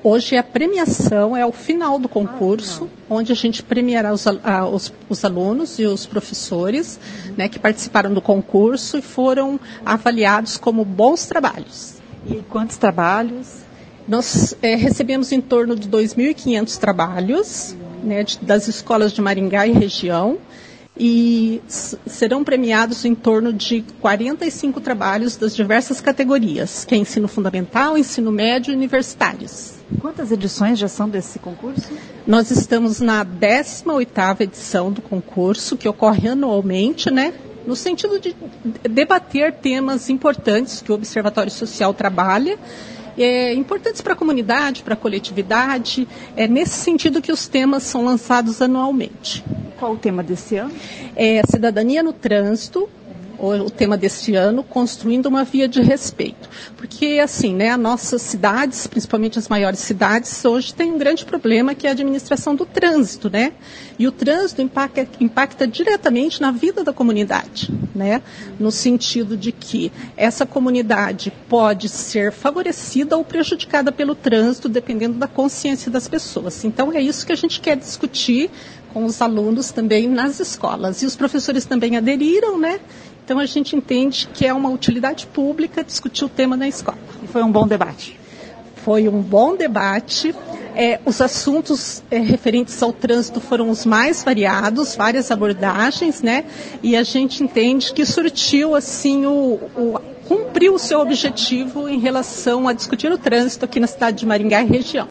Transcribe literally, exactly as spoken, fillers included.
Hoje a premiação é o final do concurso, onde a gente premiará os, a, os, os alunos e os professores, né, que participaram do concurso e foram avaliados como bons trabalhos. E quantos trabalhos? Nós é, recebemos em torno de dois mil e quinhentos trabalhos, né, de, das escolas de Maringá e região, e s- serão premiados em torno de quarenta e cinco trabalhos das diversas categorias, que é ensino fundamental, ensino médio e universitários. Quantas edições já são desse concurso? Nós estamos na décima oitava edição do concurso, que ocorre anualmente, né? No sentido de debater temas importantes que o Observatório Social trabalha, é, importantes para a comunidade, para a coletividade. É nesse sentido que os temas são lançados anualmente. Qual o tema desse ano? É cidadania no trânsito, o tema deste ano, construindo uma via de respeito. Porque, assim, né, as nossas cidades, principalmente as maiores cidades, hoje tem um grande problema que é a administração do trânsito, né? E o trânsito impacta, impacta diretamente na vida da comunidade, né? No sentido de que essa comunidade pode ser favorecida ou prejudicada pelo trânsito, dependendo da consciência das pessoas. Então, é isso que a gente quer discutir com os alunos também nas escolas. E os professores também aderiram, né? Então, a gente entende que é uma utilidade pública discutir o tema na escola. E foi um bom debate? Foi um bom debate. É, os assuntos é, referentes ao trânsito foram os mais variados, várias abordagens, né? E a gente entende que surtiu, assim, o, o, cumpriu o seu objetivo em relação a discutir o trânsito aqui na cidade de Maringá e região.